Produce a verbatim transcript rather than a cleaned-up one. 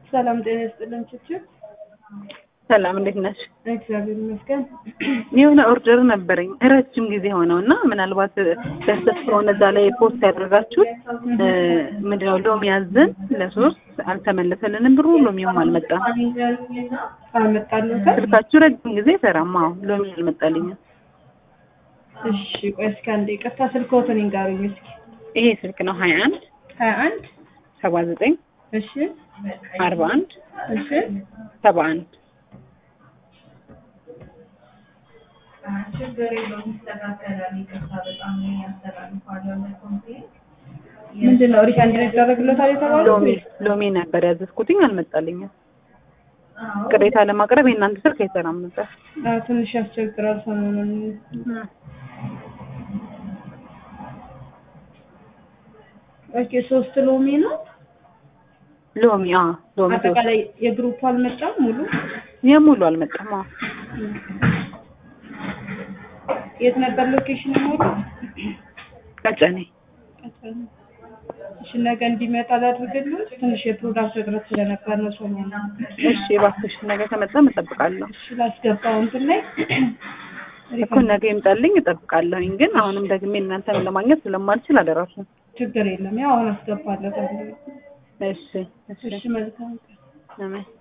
ሰላም ጤና ይስጥልን ችችል ሰላም እንዴት ነሽ? እግዚአብሔር ይመስገን። የሆነ ኦርደር ነበረኝ ረጅም ጊዜ ሆነውና ምናልባት ደስተስ ከሆነ እዛ ላይ ፖስት ያደርጋችሁት ምንድነው ሎሚ ያዘን ለሶስት አልተመለሰልንም ብሩ ሎሚውም አልመጣም። አልመጣልንም። ስልካችሁ ረጅም ጊዜ ሰራማ ሎሚ አልመጣልኝም። እሺ ቆይ እስኪ አንዴ ይቅርታ ስልክዎትን ይንገሩኝ እስኪ። ይሄ ስልክ ነው ሀያ አንድ ሀያ አንድ ሰባ ዘጠኝ እሺ አርባ አንድ እሺ ሰባ አንድ ምንድነው ሪፈንድ ይደረግለታል የተባለው? ሎሚ ሎሚ ነበር ያዘዝኩትኝ አልመጣልኝም። ቅሬታ ለማቅረብ የእናንተ ስልክ አይሰራም ነበር። አዎ ትንሽ ያስቸግራል ሰሞኑን። ኦኬ ሶስት ሎሚ ነው? ሎሚ አዎ ሎሚ አጠቃላይ የግሩፕ አልመጣም ሙሉ? የሙሉ አልመጣም። አዎ የት ነበር ሎኬሽን ሙሉ? ቀጨኔ። ቀጨኔ። እሺ ነገ እንዲመጣ ላድርግልዎት? ትንሽ የፕሮዳክት እጥረት ስለነበር ነው ሰሞኑን። እሺ እባክሽ ነገ ከመጣ እጠብቃለሁ። እሺ ላስገባው እንትን ላይ እኮ ነገ ይምጣልኝ እጠብቃለሁኝ። ግን አሁንም ደግሜ እናንተን ለማግኘት ስለማልችል አደራችሁ። ችግር የለም ያው አሁን አስገባለሁ። እሺ እሺ መልካም። አሜን።